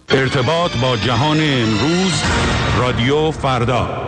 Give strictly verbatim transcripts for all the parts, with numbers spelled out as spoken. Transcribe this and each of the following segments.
ارتباط با جهان امروز، رادیو فردا.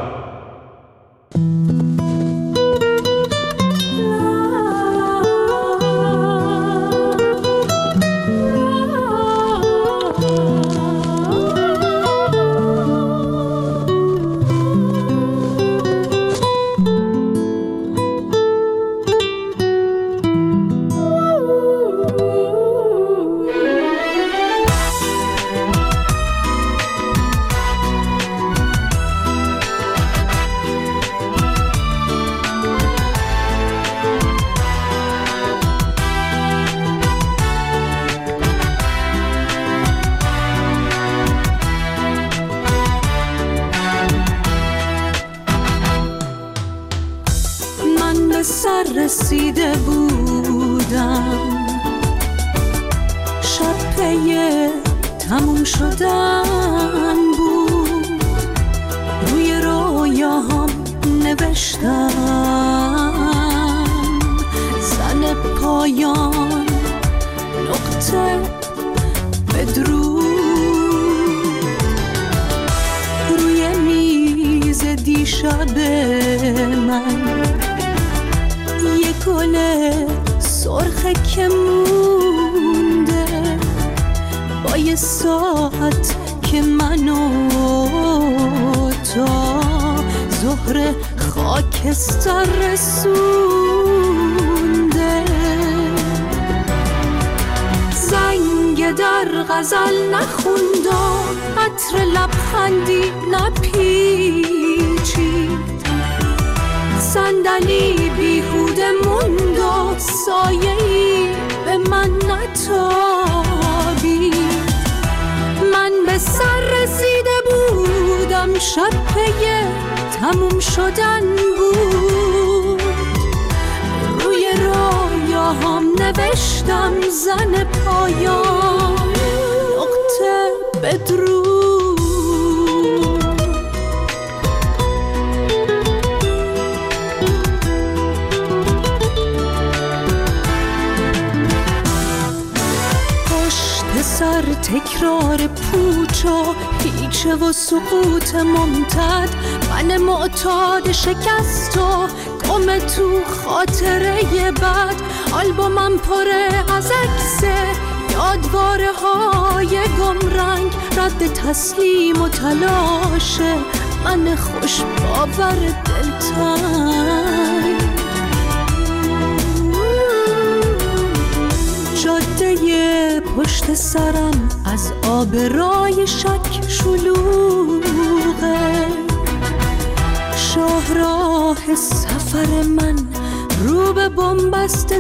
رسیده بودم، شب پی تموم شدن بود، روی رویاهام نوشتم زن پایان نقطه بدرود، روی میز دیشب من یه گل سرخه که مونده، با یه ساعت که منو تا ظهر خاکستر رسونده، زنگ در غزل نخوند و عطر لبخندی نپیچید، صندلی بیهوده موند و سایه‌ای به من نتابید، من به سر رسیده بودم، شب پی تموم شدن بود، روی رویاهام نوشتم زن پایان نقطه بدرود. سر تکرار پوچ و پیچه و سقوط ممتد، من معتاد شکست و گم تو خاطره بد، آلبومم پره از عکس یادواره های گمرنگ، رد تسلیم و تلاشه من خوش باور دلتنگ، جاده پشت سرم از آبرای شک شلوغه، شاهراه سفر من رو به بنبست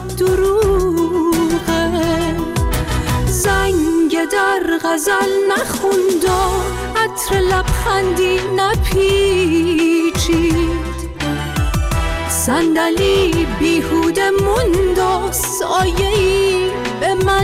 دروغه، زنگ در غزل نخوند و عطر لبخندی نپیچید، صندلی بیهوده موند و سایه‌ای به من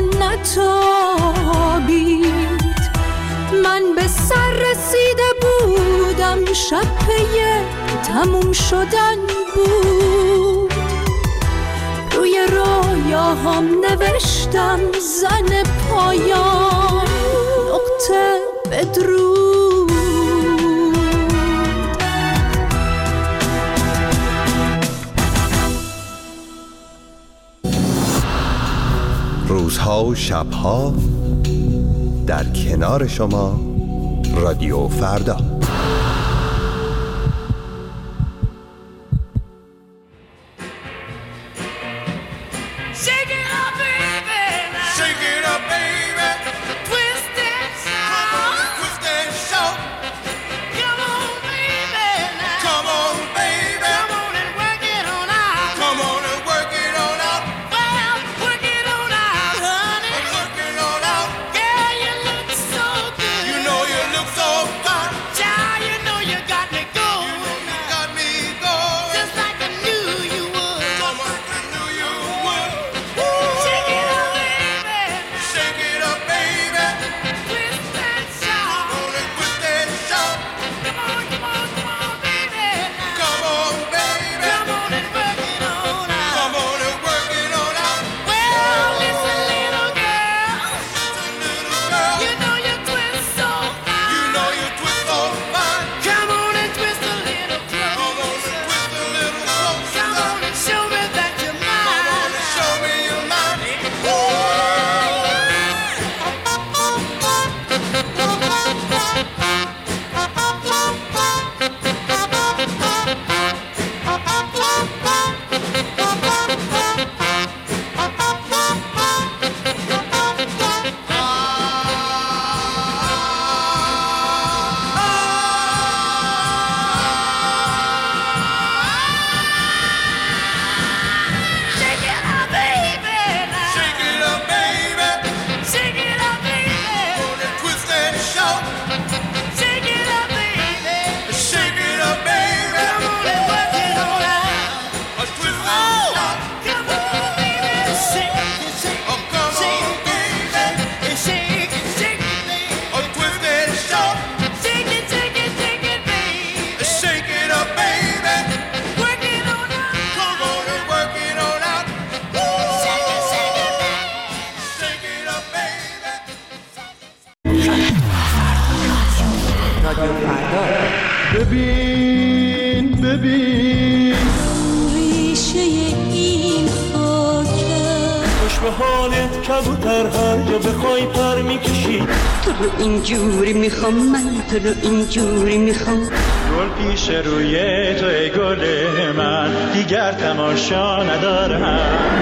نتابید، من به سر رسیده بودم، شب پی تموم شدن بود، روی رویاهام نوشتم زن پایان نقطه بدرود. روزها و شبها در کنار شما، رادیو فردا. Yeah. ببین ببین ریشه این خاکه خوش به حالت کبوتر هر جا بخوای پر میکشی تو رو اینجوری میخوام من تو رو اینجوری میخوام گل پیش روی تو ای گل من دیگر تماشا ندارم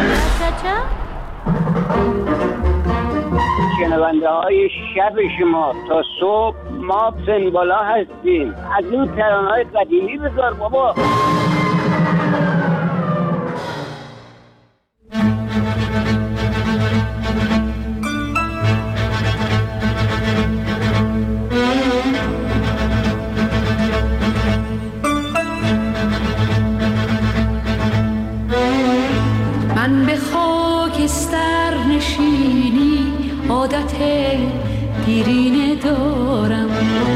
شنونده های شب شما تا صبح ما سنبالا هستیم از این ترانه های قدیمی بذار بابا من به خاکستر نشینی عادت دیرینه دارم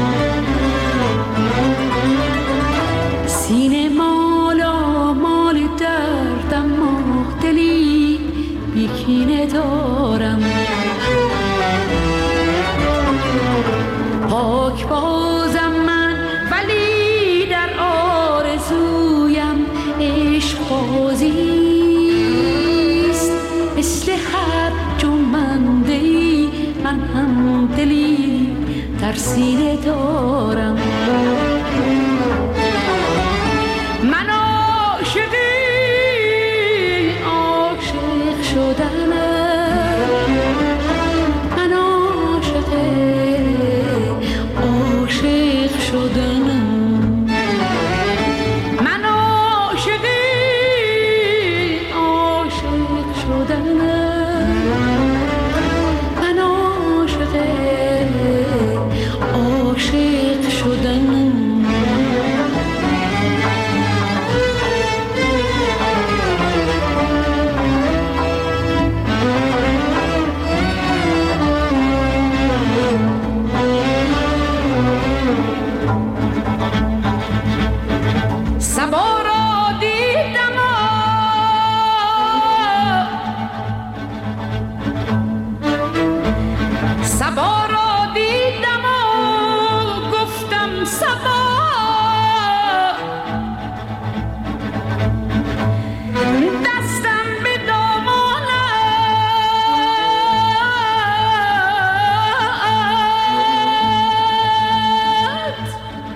سینه مالا مال دردم ما دلی بیکینه دارم پاک بازم من ولی در آرزویم عشق بازیست مثل هر جنبنده‌ای من هم دلی در سینه دارم من عاشقی عاشق شدنم من عاشقی عاشق شدنم من عاشقی عاشق شدنم من عاشقی عاشق شدنم سبا را دیدم سبا را دیدم و گفتم سبا دستم به دامانت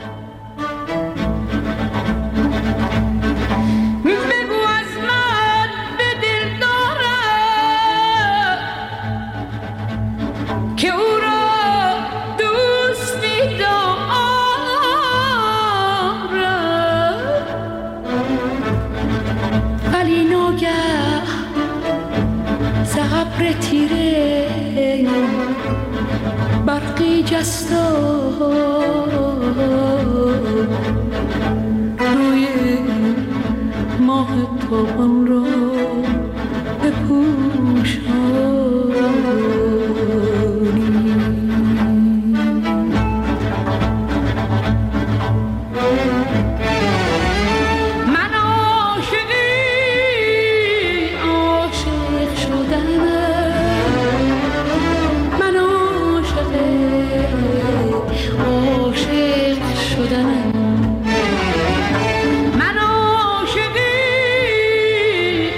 بگو از من به دل دارم که او را دوست می‌دارم ولی ناگه ز ابر تیره برقی جست و روی ماه تابان را بپوشانی من عاشقی عاشق شدنم من عاشقی عاشق شدنم من عاشقی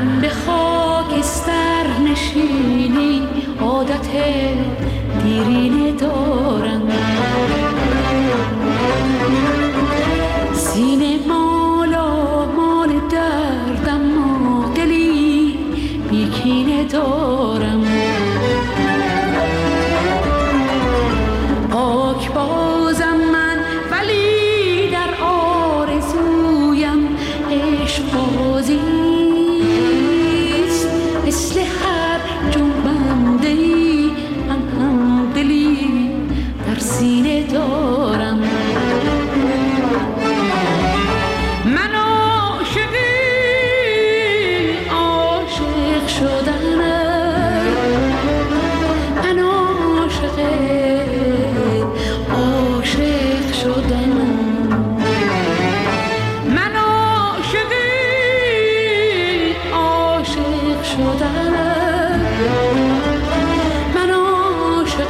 من به خاکستر نشینی عادت دیرینه دارم، سینه مالا مال دردم و دلی بیکینه دارم. پاک بازم من ولی در آرزویم عشق بازیست، مثل هر جنبنده‌ای من هم دلی در سینه دارم. من عاشقی عاشق شدنم، من عاشق عاشق شدنم، من عاشقی عاشق شدنم، من عاشق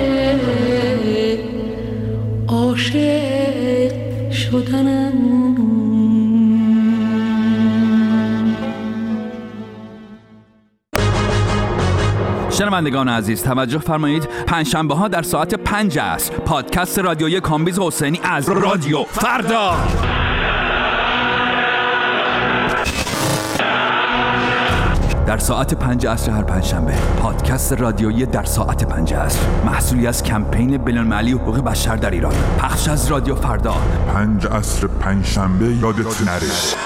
عاشق شدنم. شنوندگان عزیز توجه فرمایید، پنجشنبه ها در ساعت پنج عصر پادکست رادیویی کامبیز حسینی از رادیو فردا. در ساعت پنج عصر هر پنجشنبه پادکست رادیویی در ساعت پنج عصر، محصولی از کمپین بین‌المللی حقوق بشر در ایران، پخش از رادیو فردا. پنج عصر پنجشنبه یادت نره.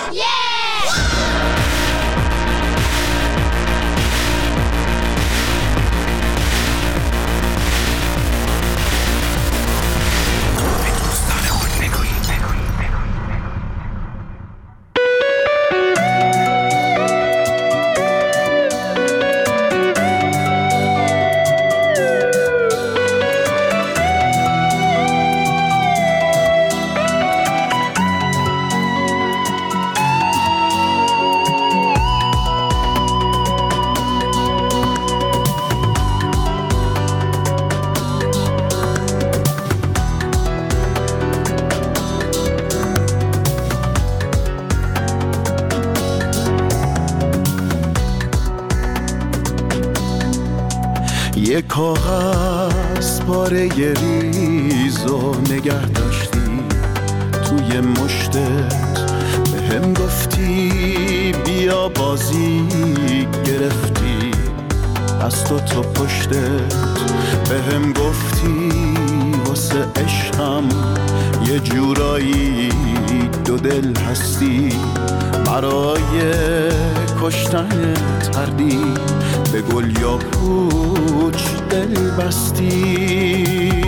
یک کاغذ پاره ریزو نگه داشتی توی مشتت، به هم گفتی بیا بازی گرفتی از تو تو پشتت، به هم گفتی واسه عشقم یه جورایی دو دل هستی، برای کشتن تردی به گل یا پوچ دل بستی.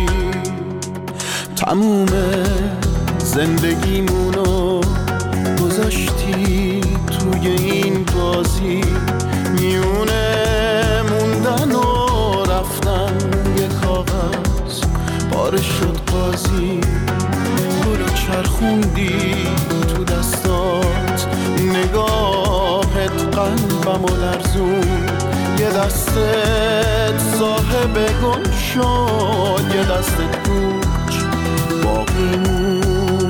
تموم زندگیمونو گذاشتی توی این بازی، میونه موندن و رفتن یه کاغذ پاره شد قاضی، گلو چرخوندی تو دستات، نگاهت قلبمو لرزون، یه دستت صاحب گل شد، یه دستت کوچ باقی موند.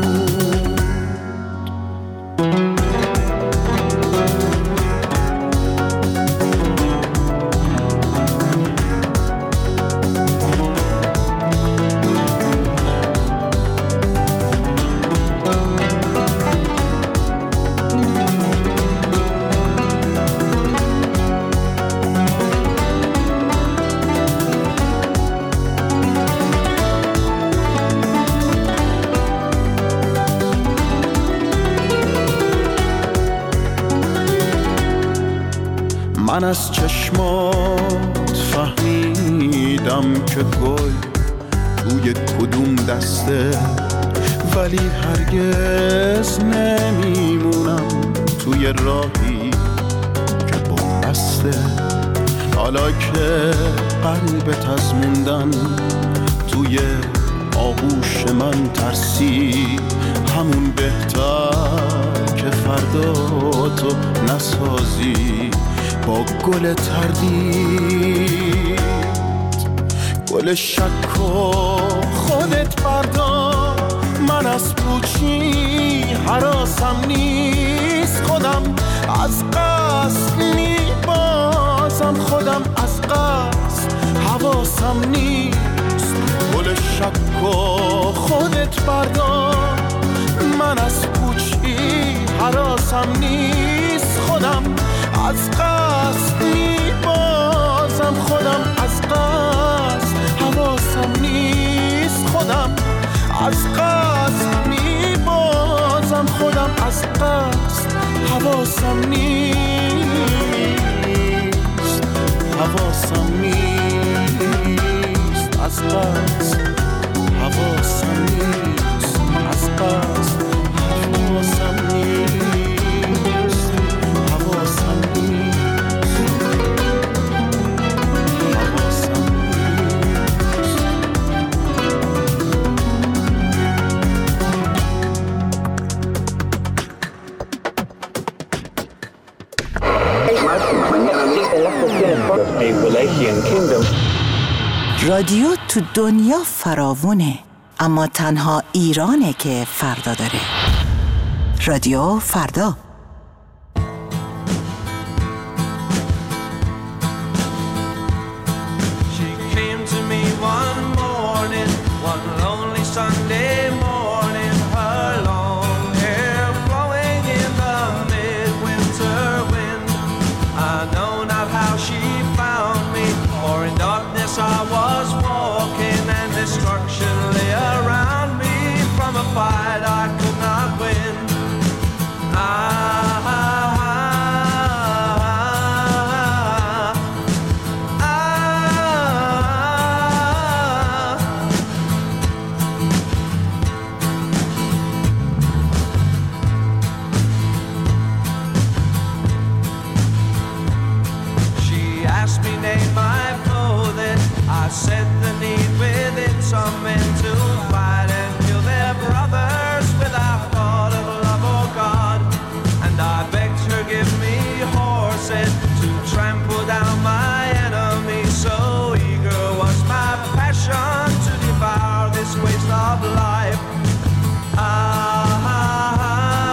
من از چشمات فهمیدم که گل توی کدوم دسته، ولی هرگز نمیمونم توی راهی که بسته. حالا که قلبت از موندن توی آغوش من ترسی، همون بهتر که فردا تو نسازی با گل تردید. گل شک و خودت بردار، من از پوچی حراسم نیست، خودم از قلب قصد میبازم خودم از قصد حواسم نیست گل شک و خودت بردار من از پوچی حراسم نیست خودم از قصد میبازم خودم از قصد حواسم نیست خودم از قصد میبازم خودم از قصد حواسم نیست حواسم نیست از قصد حواسم نیست از قصد حواسم نیست حواسم نیست حواسم رادیو تو دنیا فراوونه، اما تنها ایرانه که فردا داره. رادیو فردا. She came to me one morning, one lonely Sunday morning, her long hair blowing in the midwinter wind. I know not how she found me, for in darkness I was walking and destruction lay around me from a fight I could not win. Ah, ah, ah, ah, ah. She asked me name my clothing. I said the need within some men to fight and kill their brothers without thought of love or God. And I begged her give me horses to trample down my enemies. So eager was my passion to devour this waste of life. Ah, ah, ah,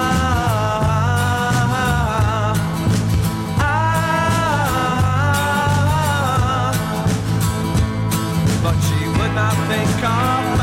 ah, ah. But she would not think of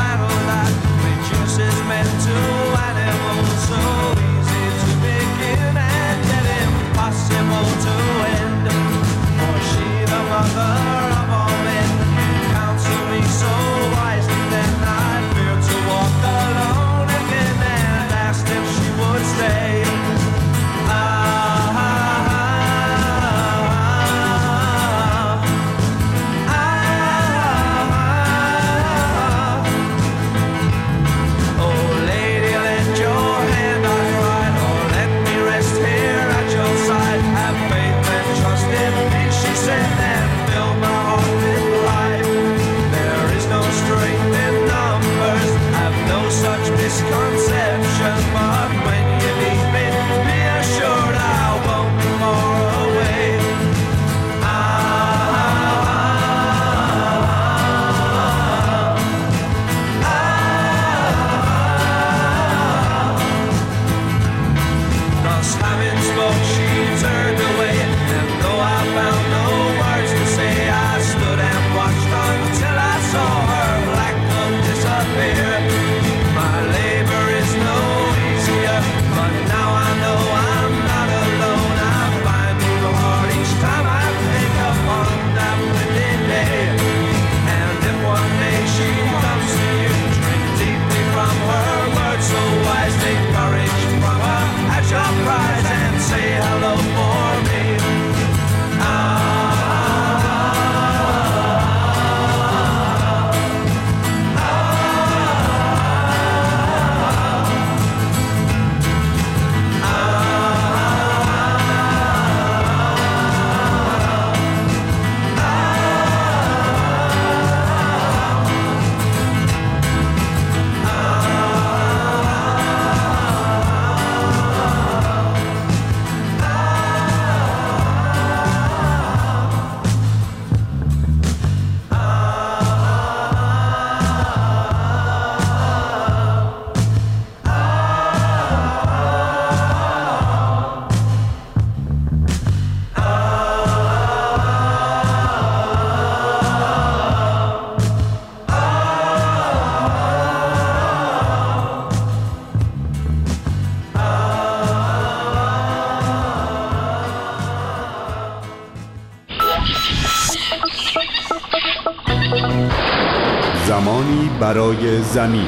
پیامی برای زمین.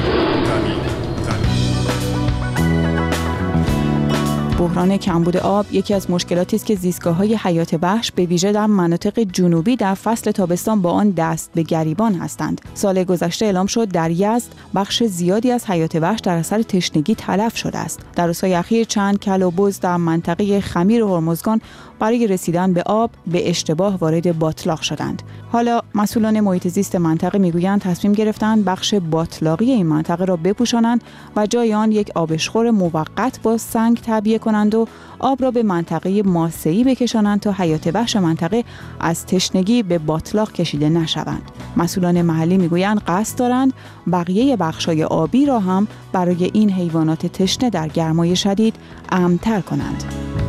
بحران کمبود آب یکی از مشکلاتی است که زیستگاه‌های حیات وحش به ویژه در مناطق جنوبی در فصل تابستان با آن دست به گریبان هستند. سال گذشته اعلام شد در یزد بخش زیادی از حیات وحش در اثر تشنگی تلف شده است. در روزهای اخیر چند کل و بز در منطقه خمیر هرمزگان برای رسیدن به آب به اشتباه وارد باتلاق شدند. حالا مسئولان محیط زیست منطقه میگویند تصمیم گرفتند بخش باتلاقی این منطقه را بپوشانند و جای آن یک آبشخور موقت با سنگ تعبیه کنند و آب را به منطقه ماسه‌ای بکشانند تا حیات وحش منطقه از تشنگی به باتلاق کشیده نشوند. مسئولان محلی میگویند قصد دارند بقیه بخش‌های آبی را هم برای این حیوانات تشنه در گرمای شدید امن‌تر کنند.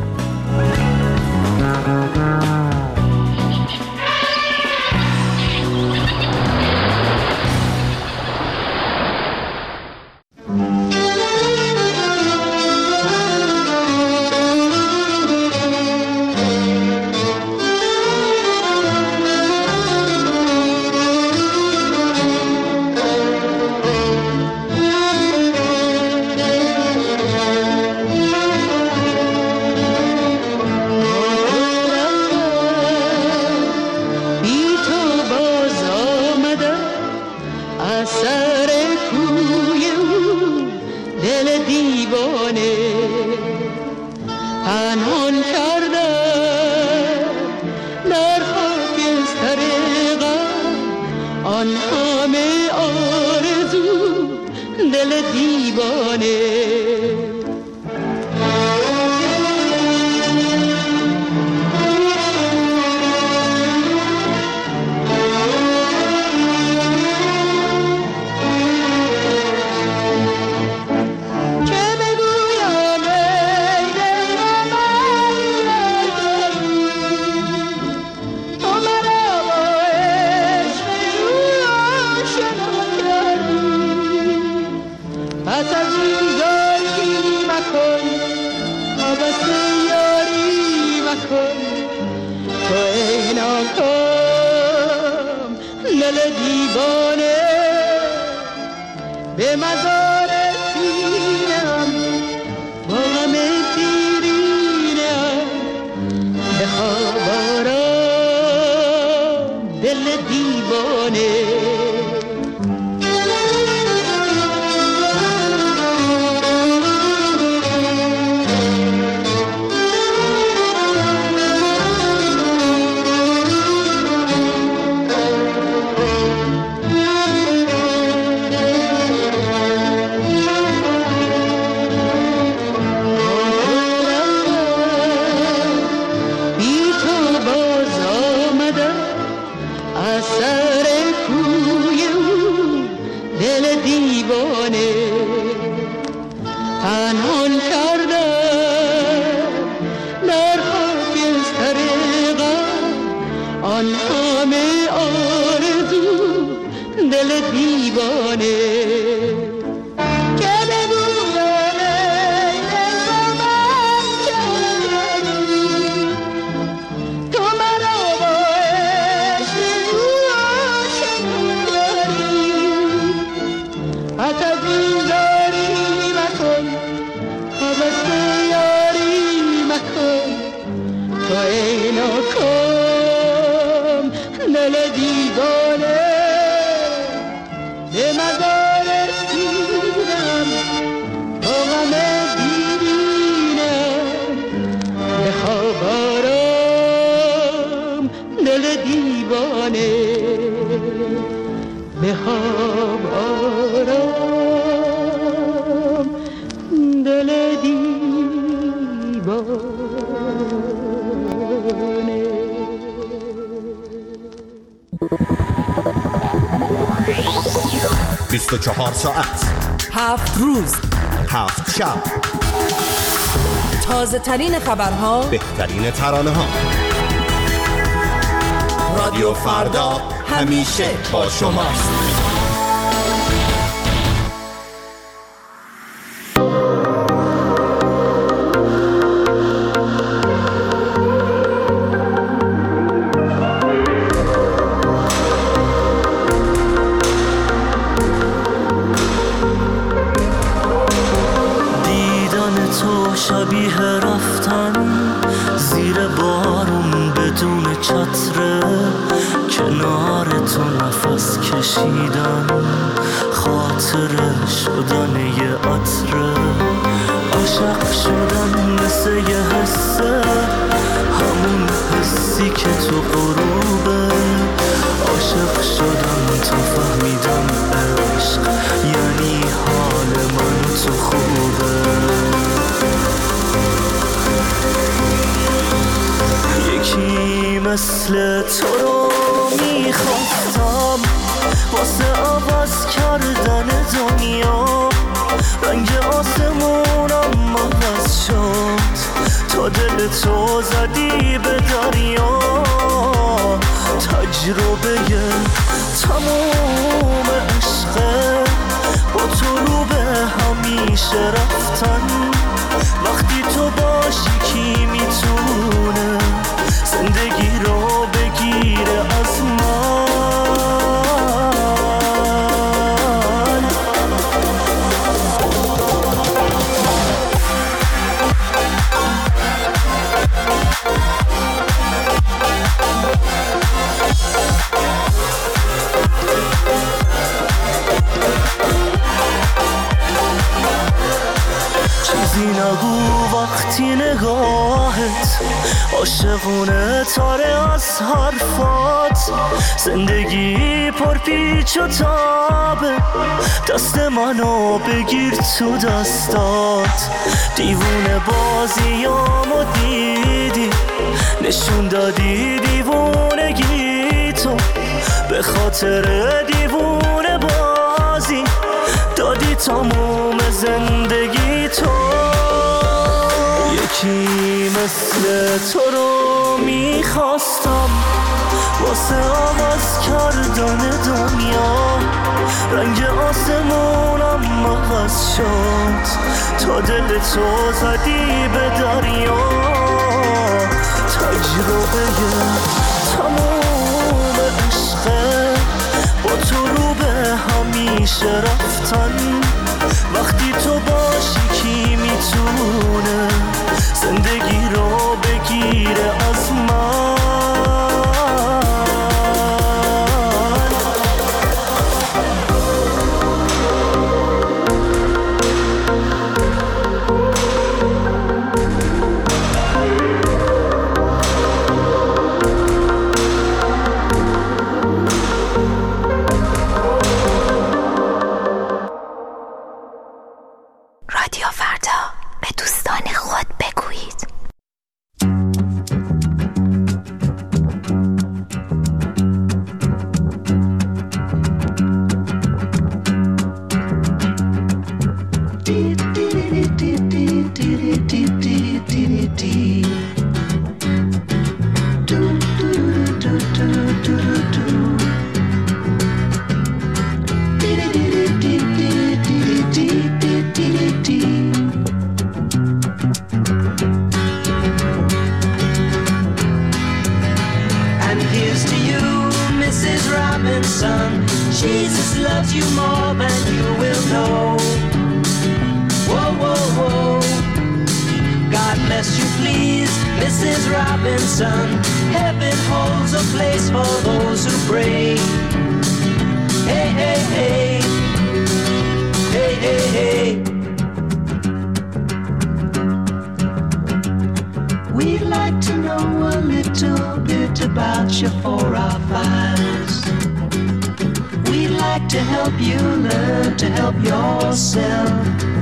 بیست و چهار ساعت، هفت روز، هفت شب، تازه ترین خبرها، بهترین ترانه ها. رادیو فردا همیشه با شماست. زیر بارون بدون چتره، کنار تو نفس کشیدن، خاطره شدن یه عطره، عاشق شدن مثل یه حسه، همون حسی که تو غروبه، عاشق شدن تا فهمیدم عشق یعنی حال من تو خوبه. یکی مثل تو رو میخواستم واسه عوض کردن دنیا، رنگ آسمونم عوض شد تا دل تو زدی به دریا، تجربه تموم عشقه با تو رو به همیشه رفتن، وقتی تو باشی کی میتونه زندگی رو بگیره از من. چیزی نگو وقتی نگاهت عاشقونه تاره از حرفات، زندگی پر پیچ و تابه، دست منو بگیر تو دستات، دیوونه بازیامو دیدی، نشون دادی دیوونگی تو، به خاطر دیوونه بازی دادی تموم زندگی تو. یکی مثل تو رو میخواستم واسه عوض کردن دنیا، رنگ آسمونم عوض شد تا دل تو زدی به دریا، تجربه تموم عشقه با تو رو به همیشه رفتن، وقتی تو باشی کی میتونه زندگی رو بگیره از من. رادیو فردا، به دوستان خود بگویید. Jesus loves you more than you will know. Whoa, whoa, whoa. God bless you, please, Missus Robinson. Heaven holds a place for those who pray. Hey, hey, hey. Hey, hey, hey. We'd like to know a little bit about you for our files. We'd like to help you learn to help yourself.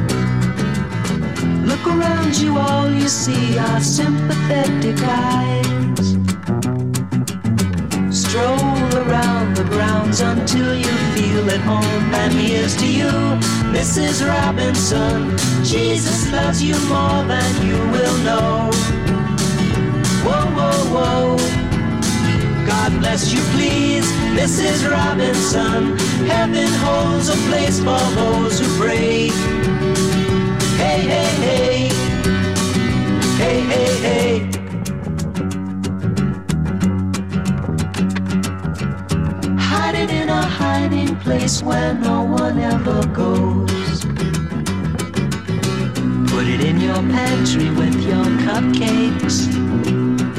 Look around you, all you see are sympathetic eyes. Stroll around the grounds until you feel at home. And here's to you, Missus Robinson. Jesus loves you more than you will know. Whoa, whoa, whoa. God bless you, please, Missus Robinson. Heaven holds a place for those who pray. Hey, hey, hey. Hey, hey, hey. Hiding in a hiding place where no one ever goes. Put it in your pantry with your cupcakes.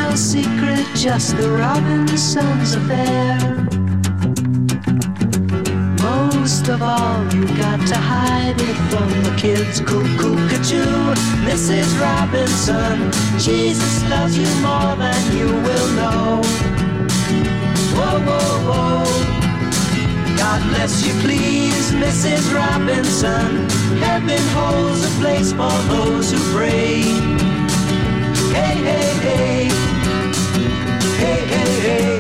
no secret, just the Robinsons' affair. Most of all, you got to hide it from the kids. Cuckoo-ca-choo, Missus Robinson, Jesus loves you more than you will know. Whoa, whoa, whoa. God bless you, please, Missus Robinson. Heaven holds a place for those who pray. Hey, hey, hey. Hey, hey, hey.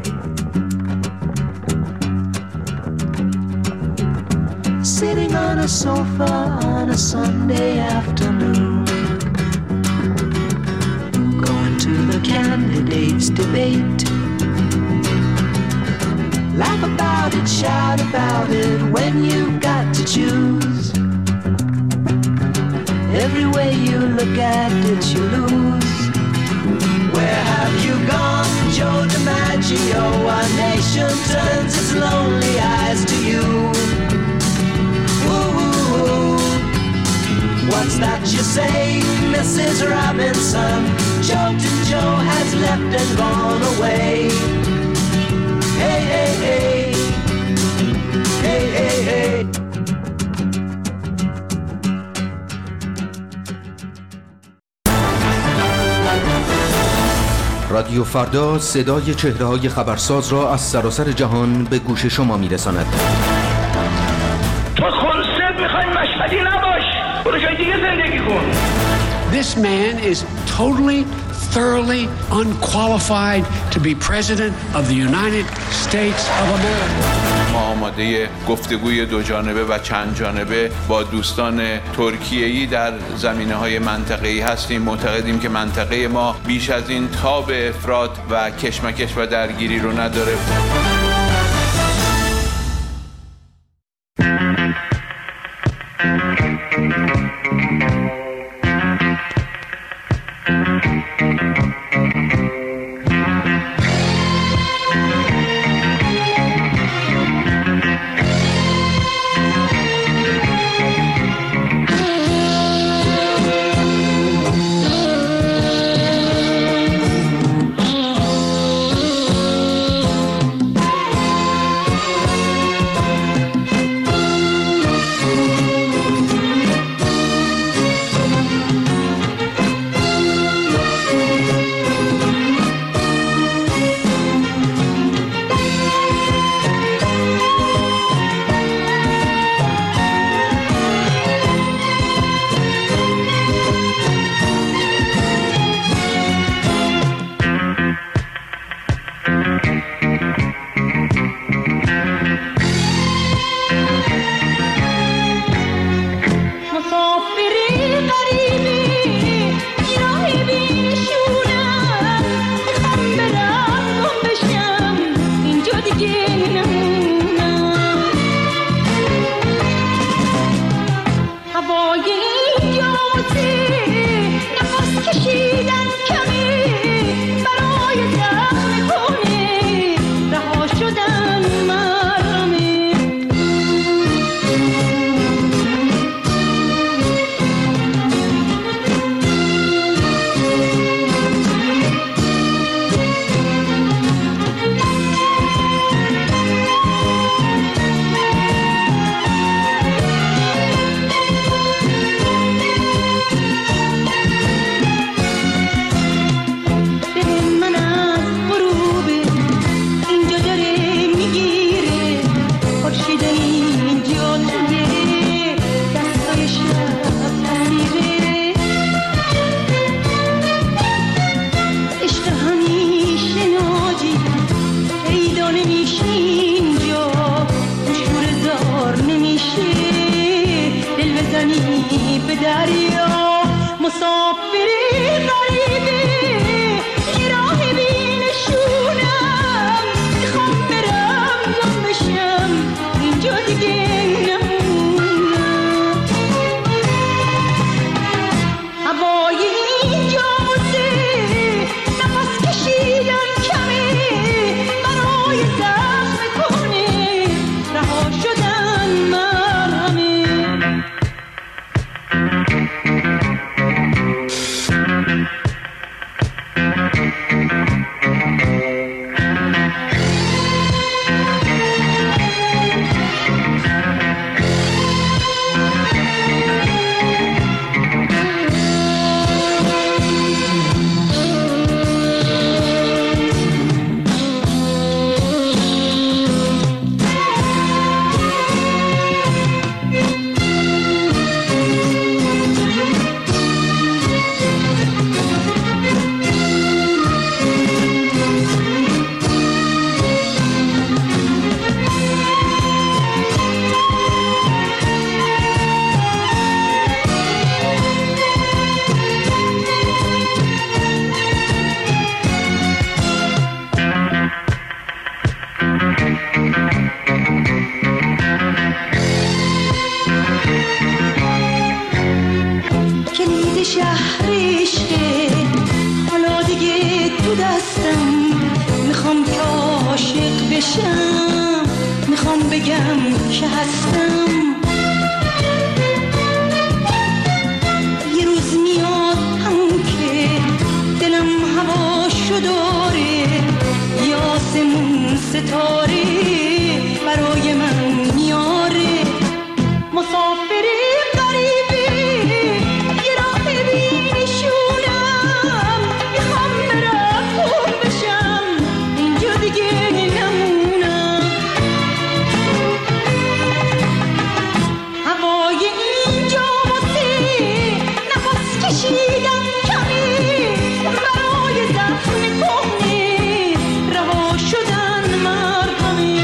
Sitting on a sofa on a Sunday afternoon, going to the candidates' debate. Laugh about it, shout about it when you've got to choose. Every way you look at it, you lose. Where have you gone, Joe DiMaggio? Our nation turns its lonely eyes to you. What's that you say, Missus Robinson? Jolton Joe has left and gone away. Hey, hey, hey. Hey, hey, hey. رادیو فردا صدای چهره‌های خبرساز را از سراسر جهان به گوش شما می‌رساند. تو خونسد می‌خوای مشهدی نباش. برو جای دیگه زندگی کن. This man is totally, thoroughly unqualified to be president of the United States of America. ما آماده گفتگوی دو جانبه و چند جانبه با دوستان ترکیه‌ای در زمینه‌های منطقه‌ای هستیم. معتقدیم که منطقه ما بیش از این تاب افراط و کشمکش و درگیری رو نداره. باشم، میخوام بگم که هستم. یه روز میاد همون که دلم هواشو داره، یه آسمون ستاره برای من میاره. مسافری غریبی یه راه بینشونم، میخوام برم خون بشم اینجا دیگه نمونم. هوای اینجا واسه نفس کشیدن کمی، برای زخم کهنه رها شدن مرهمی.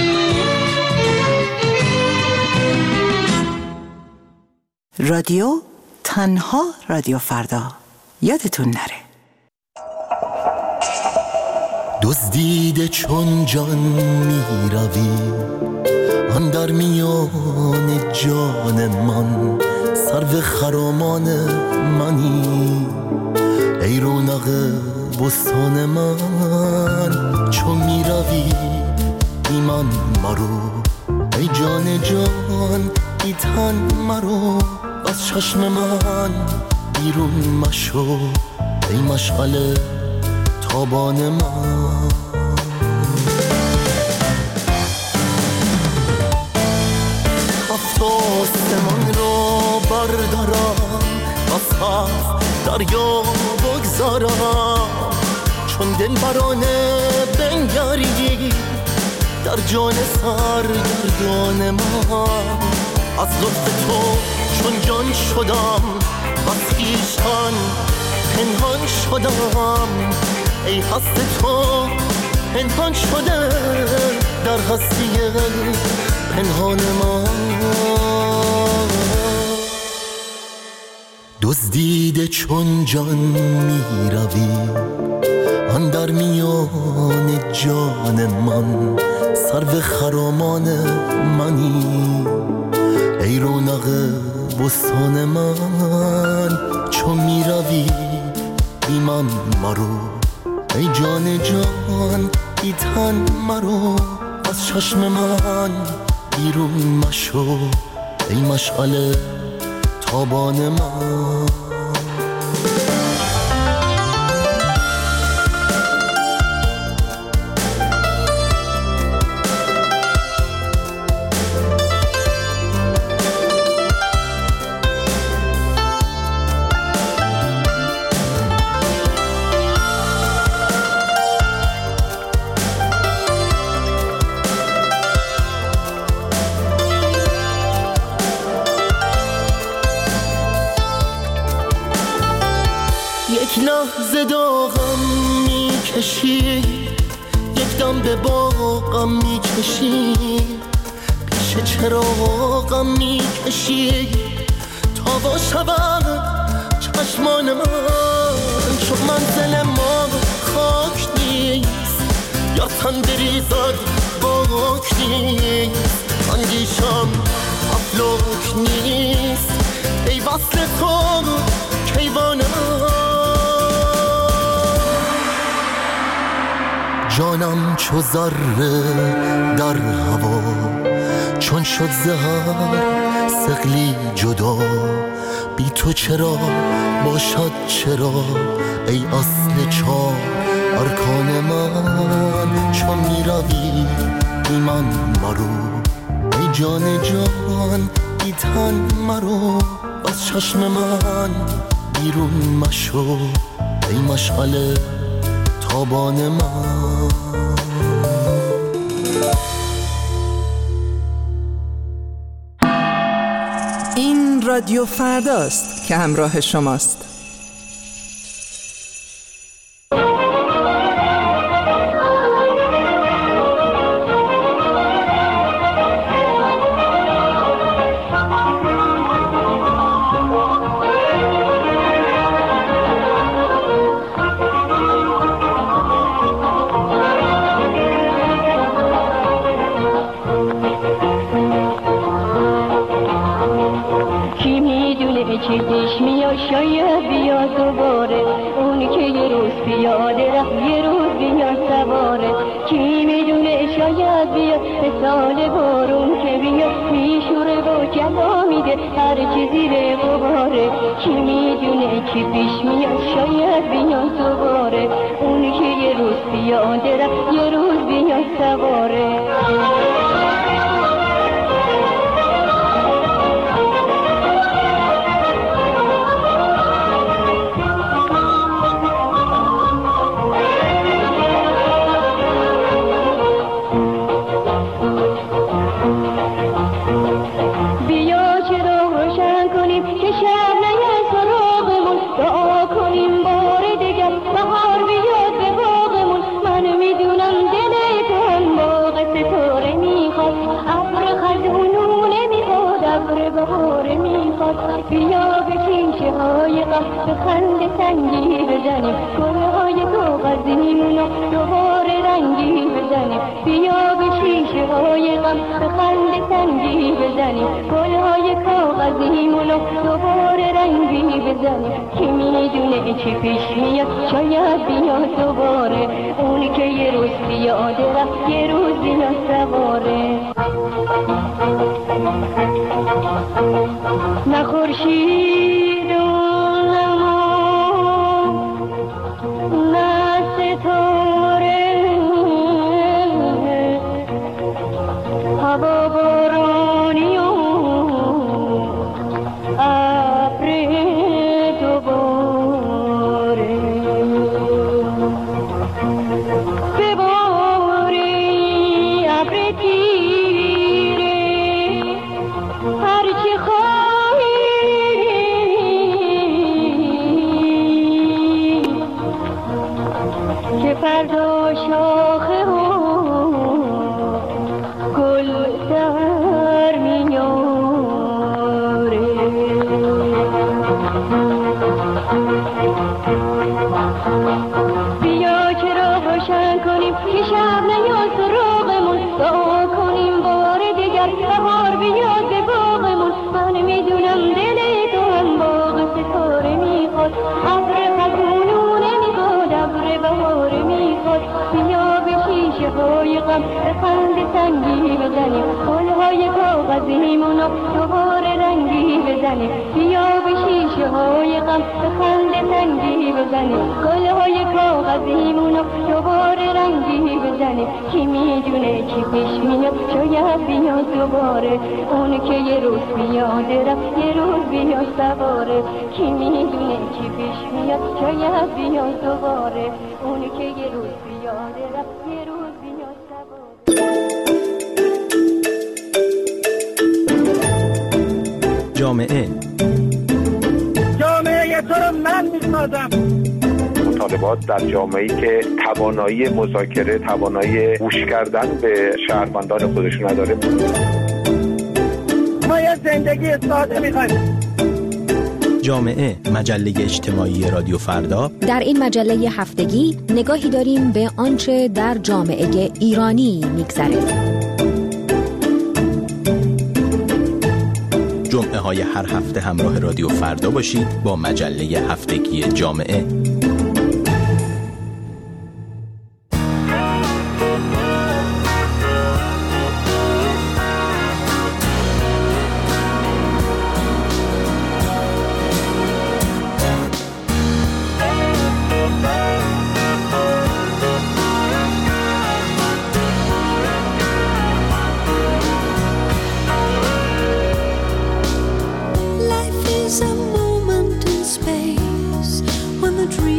رادیو تنها رادیو فردا، یادتون نره. دزدیده چون جان می روی اندر میان جان من، سرو خرامان منی ای رونق بستان من. چون می روی بی من مرو ای جان جان، بی تن مرو از چشم من بیرون مشو ای مشغله تابان من. هفت آسمان را بردارم، از هفت دریا بگذارم، چون دل برانه بنگری در جان سرگردان من. از لطف تو چون جان شدم، از خویشتن پنهان شدم، ای هست تو پنهان شده در هستی پنهان من. دزدیده چون جان می روی اندر میان جان من، سرو خرامان منی ای رونق بستان من. چون می روی بی من مرو ای جان جان، بی تن مرو از چشم من بیرون مشو ای مشغله تابان من. یک لحظه داغم میکشی، یک دم به باغم میکشی، پیش چراغم میکشی تا با شود چشمان من. چون منزل ما خاک نیست یا تن بریزد باک نیست، اندیشم افلاک نیست ای وصل تو کیوان من. جانم چو ذره در هوا، چون شد زهر ثقلی جدا، بی تو چرا باشد چرا ای اصل چار ارکان من. چون می روی بی من مرو ای جان جان، بی تن مرو از چشم من بیرون مشو ای مشغله تابان من. این رادیو فرداست که همراه شماست. چیزش میاد شاید بیاد دوباره، اونی که یه روز پیاده رفت یه روز بیاد سواره. کی میدونه شاید بیاد مثال بارون که بیاد میشوره و جلا میده هر چی زیر غباره کی میدونه چی پیش میاد شاید بیاد دوباره اون که یه روز پیاده رفت یه روز بیاد سواره بیا به کیشه های غم به خنده سنگی بزنیم گلهای کاغذیمونو دوباره رنگی بزنیم بیا به شیشه های غم به خنده سنگی بزنیم گلهای کاغذیمونو دوباره رنگی بزنیم کی میدونه چی پیش میاد شاید بیاد دوباره اونی که یه روز پیاده رفت یه روز بیاد سواره نه خورشید و نه ستاره هوا بارانی و ابر دوباره بباری ابر تیره هرچی خواهی که فردا شاخه و گل در میاره بیا که راه روشن کنیم که شب نیاد سراغمون دعا کنیم بار دیگر بهار بیاد به باغمون من میدونم دل تو هم باغ ستاره میخواد ابر خزونو نمیخواد ابر بهار میخواد بیا به شیشه های غم به خنده سنگی بزنیم گلهای کاغذیمونو دوباره رنگی بزنیم بیا به شیشه های غم به خنده سنگی بزنیم گلهای کاغذیمونو دوباره رنگی بزنیم کی میدونه چی پیش میاد شاید بیاد دوباره اون که یه روز بیاده رفت یه روز بیاد سواره کی میدونه چی پیش میاد شاید بیاد دوباره اون که یه روز بیاده رفت یه روز بیاد سواره جامعه جامعه تو رو من میسازم مطالبات در جامعه‌ای که توانایی مذاکره توانایی گوش کردن به شهروندان خودشون نداره ما یه زندگی ساده میخوایم جامعه مجله اجتماعی رادیو فردا در این مجله هفتگی نگاهی داریم به آنچه در جامعه ایرانی میگذره جمعه های هر هفته همراه رادیو فردا باشید با مجله هفتگی جامعه Life is a moment in space when the dream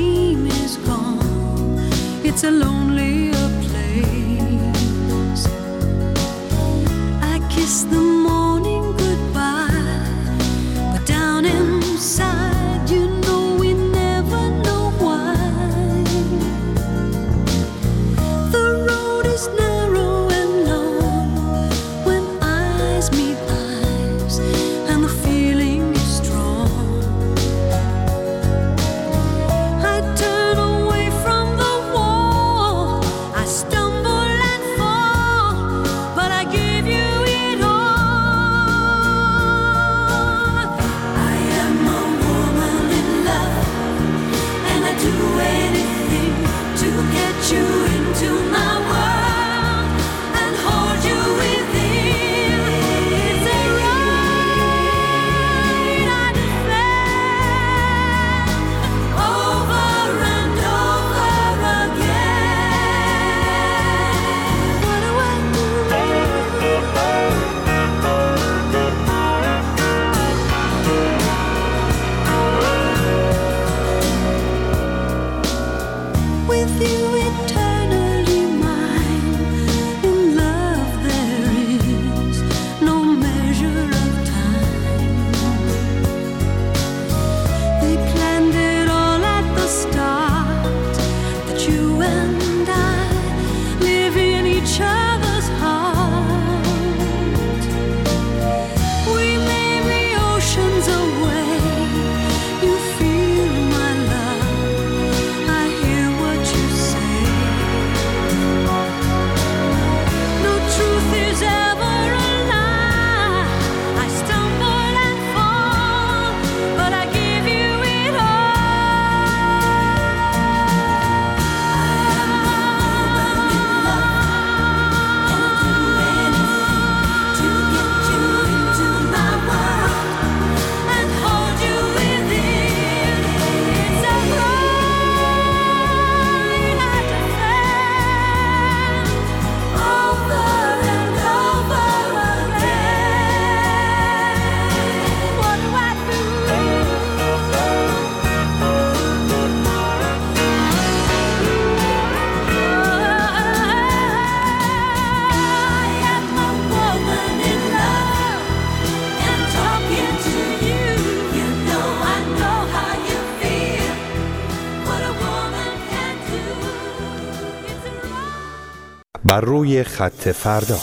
بر روی خط فردا.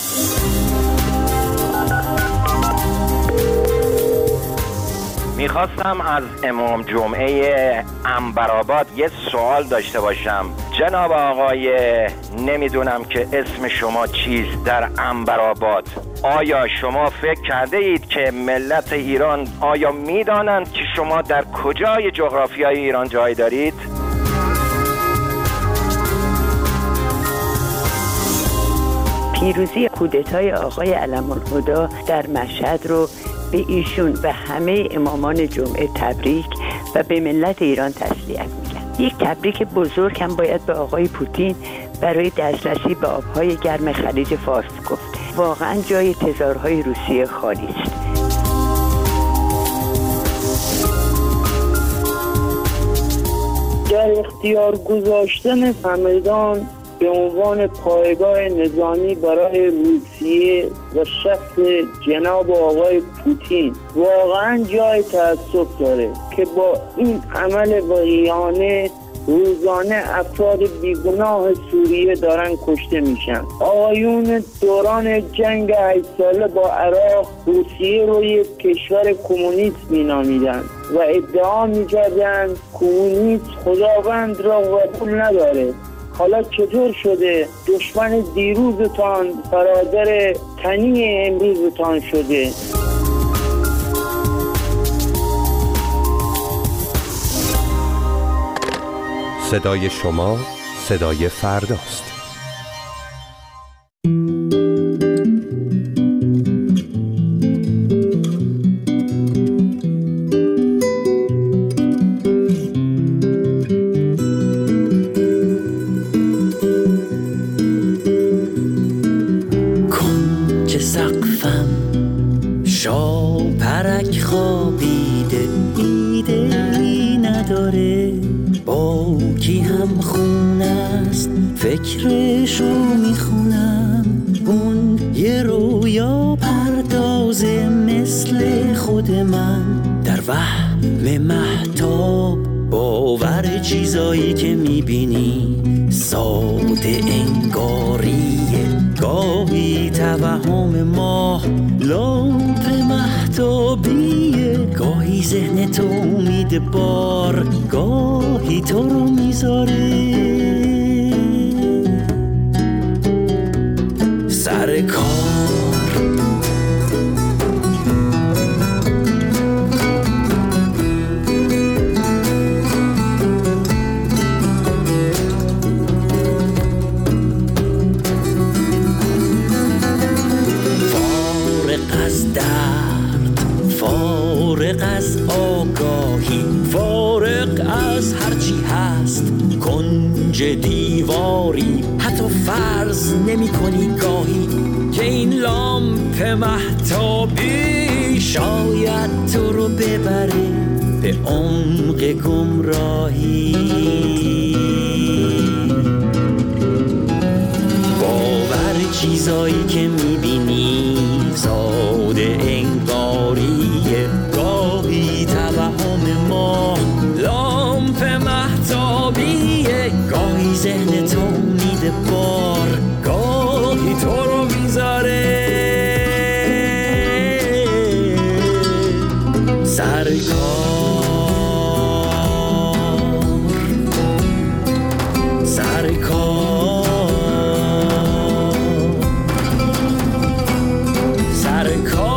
میخواستم از امام جمعه عنبرآباد یه سوال داشته باشم. جناب آقای نمیدونم که اسم شما چیست در عنبرآباد، آیا شما فکر کرده اید که ملت ایران آیا میدانند که شما در کجای جغرافیای ایران جای دارید؟ پیروزی کودتای آقای علم‌الهدی در مشهد رو به ایشون و همه امامان جمعه تبریک و به ملت ایران تسلیت میگم. یک تبریک بزرگ هم باید به آقای پوتین برای دسترسی به آبهای گرم خلیج فارس گفت. واقعا جای تزارهای روسیه خالی است. در اختیار گذاشتن همدان به عنوان پایگاه نظامی برای روسیه و شخص جناب آقای پوتین واقعا جای تأسف داره که با این عمل وقیحانه روزانه افراد بیگناه سوریه دارن کشته میشن. آقایون دوران جنگ هشت ساله با عراق روسیه رو یک کشور کمونیست مینامیدن و ادعا میکردن کمونیست خداوند را قبول نداره. حالا چطور شده دشمن دیروزتان برادر تنی امروزتان شده؟ صدای شما صدای فرداست. فکرشو میخونم اون یه رویا پردازه مثل خود من در وهم مهتاب باور چیزایی که میبینی ساده انگاریه گاهی توهم ماه لامپ مهتابیه گاهی ذهن تو امید بار گاهی تو رو میذاره سر کار فارغ از درد فارغ از آگاهی فارغ از هرچی هست کنج دیواری حتی فرض نمی کنی گاهی که این لامپ مهتابی شاید تو رو ببره به عمق گمراهی باور چیزایی که می بینی ساده انگاریه گاهی توهم ما لامپ مهتابیه گاهی ذهن تو میده بار گاهی تو رو میذاره سر کار سر کار سر کار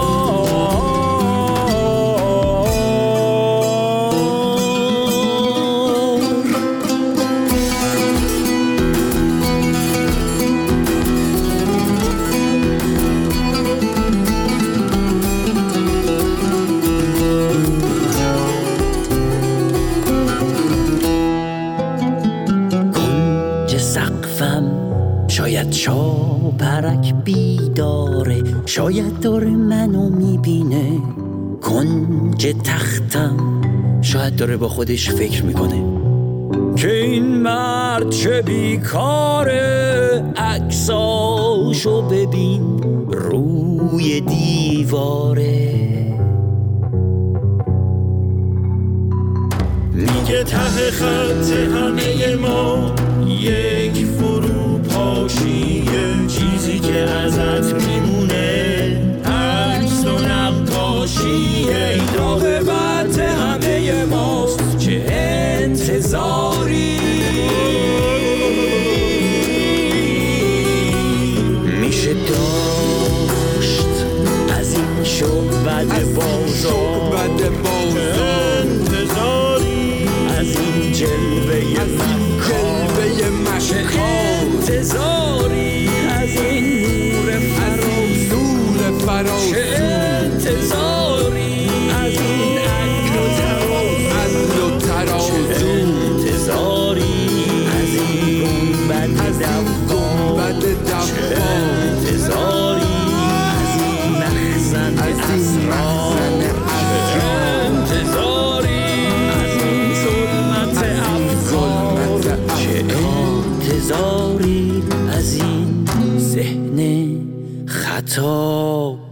شاید شاپرک بیداره شاید داره منو میبینه کنج تختم شاید داره با خودش فکر میکنه که این مرد چه بیکاره عکساشو ببین روی دیواره میگه ته خط همه ما یک فرو پاشیه از این جلوه مشکار انتظاری از این نور فراسو چه انتظاری از این عقل و ترازو چه انتظاری از این گنبد دفار چه انتظاری از این مخزن اسرار چه انتظاری از این ظلمت افکار چه انتظاری از این ذهن خطا